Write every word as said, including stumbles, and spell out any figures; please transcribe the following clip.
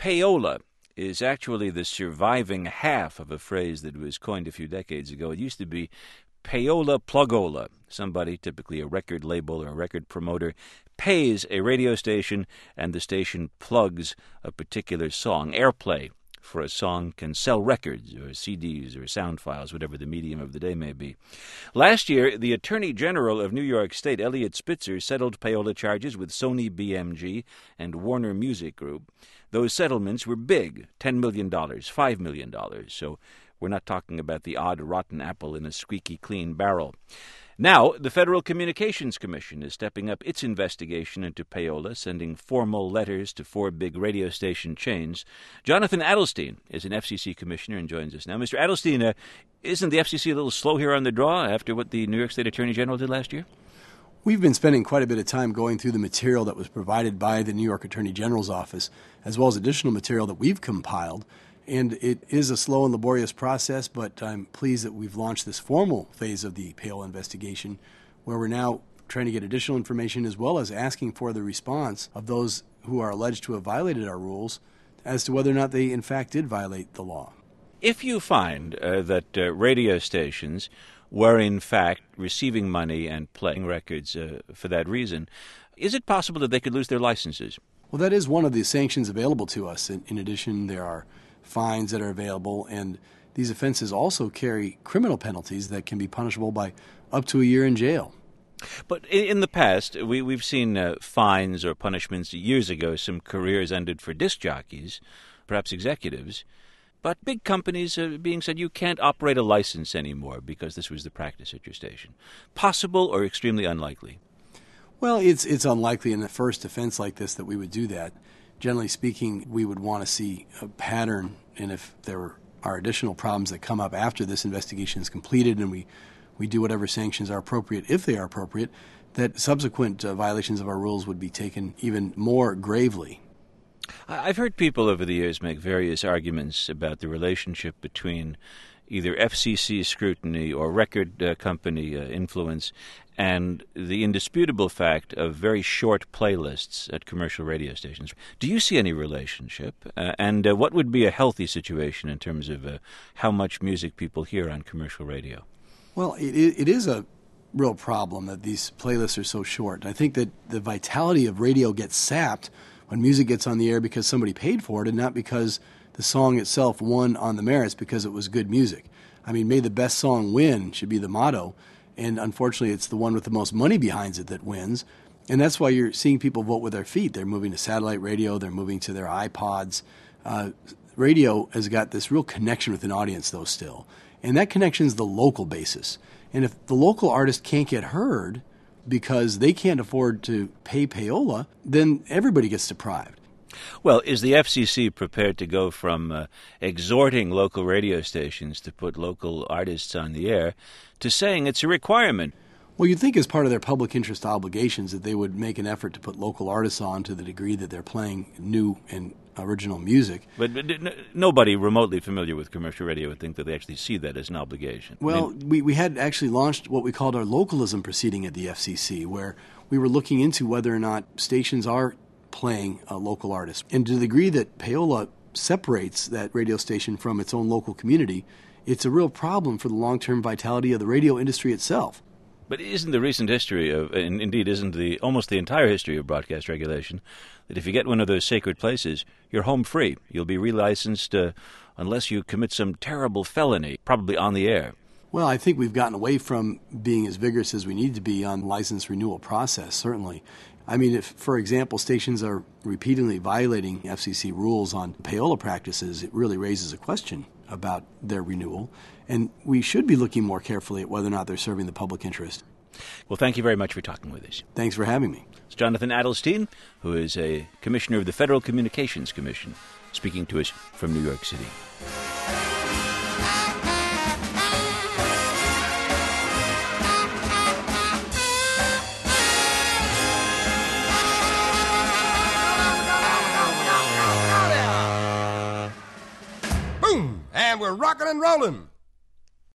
payola is actually the surviving half of a phrase that was coined a few decades ago. It used to be payola plugola. Somebody, typically a record label or a record promoter, pays a radio station and the station plugs a particular song. Airplay for a song can sell records or C Ds or sound files, whatever the medium of the day may be. Last year, the Attorney General of New York State, Eliot Spitzer, settled payola charges with Sony B M G and Warner Music Group. Those settlements were big, ten million dollars, five million dollars, so we're not talking about the odd rotten apple in a squeaky clean barrel. Now, the Federal Communications Commission is stepping up its investigation into payola, sending formal letters to four big radio station chains. Jonathan Adelstein is an F C C commissioner and joins us now. Mister Adelstein, uh, isn't the F C C a little slow here on the draw after what the New York State Attorney General did last year? We've been spending quite a bit of time going through the material that was provided by the New York Attorney General's office, as well as additional material that we've compiled. And it is a slow and laborious process, but I'm pleased that we've launched this formal phase of the payola investigation, where we're now trying to get additional information as well as asking for the response of those who are alleged to have violated our rules as to whether or not they in fact did violate the law. If you find uh, that uh, radio stations were in fact receiving money and playing records uh, for that reason, is it possible that they could lose their licenses? Well, that is one of the sanctions available to us. In, in addition, there are fines that are available, and these offenses also carry criminal penalties that can be punishable by up to a year in jail. But in the past, we, we've seen uh, fines or punishments. Years ago, some careers ended for disc jockeys, perhaps executives. But big companies are being said you can't operate a license anymore because this was the practice at your station. Possible or extremely unlikely? Well, it's it's unlikely in the first offense like this that we would do that. Generally speaking, we would want to see a pattern, and if there are additional problems that come up after this investigation is completed and we, we do whatever sanctions are appropriate, if they are appropriate, that subsequent uh, violations of our rules would be taken even more gravely. I've heard people over the years make various arguments about the relationship between either F C C scrutiny or record uh, company uh, influence and the indisputable fact of very short playlists at commercial radio stations. Do you see any relationship? Uh, and uh, what would be a healthy situation in terms of uh, how much music people hear on commercial radio? Well, it, it is a real problem that these playlists are so short. I think that the vitality of radio gets sapped when music gets on the air because somebody paid for it and not because the song itself won on the merits because it was good music. I mean, may the best song win should be the motto, and unfortunately it's the one with the most money behind it that wins, and that's why you're seeing people vote with their feet. They're moving to satellite radio, they're moving to their iPods. Uh, radio has got this real connection with an audience, though, still, and that connection is the local basis. And if the local artist can't get heard because they can't afford to pay payola, then everybody gets deprived. Well, is the F C C prepared to go from uh, exhorting local radio stations to put local artists on the air to saying it's a requirement? Well, you'd think as part of their public interest obligations that they would make an effort to put local artists on to the degree that they're playing new and original music. But, but n- nobody remotely familiar with commercial radio would think that they actually see that as an obligation. Well, I mean, we, we had actually launched what we called our localism proceeding at the F C C, where we were looking into whether or not stations are playing uh, local artists. And to the degree that payola separates that radio station from its own local community, it's a real problem for the long-term vitality of the radio industry itself. But isn't the recent history of, and indeed isn't the almost the entire history of broadcast regulation, that if you get one of those sacred places, you're home free. You'll be relicensed uh, unless you commit some terrible felony, probably on the air. Well, I think we've gotten away from being as vigorous as we need to be on the license renewal process, certainly. I mean, if, for example, stations are repeatedly violating F C C rules on payola practices, it really raises a question about their renewal. And we should be looking more carefully at whether or not they're serving the public interest. Well, thank you very much for talking with us. Thanks for having me. It's Jonathan Adelstein, who is a commissioner of the Federal Communications Commission, speaking to us from New York City. And we're rocking and rolling.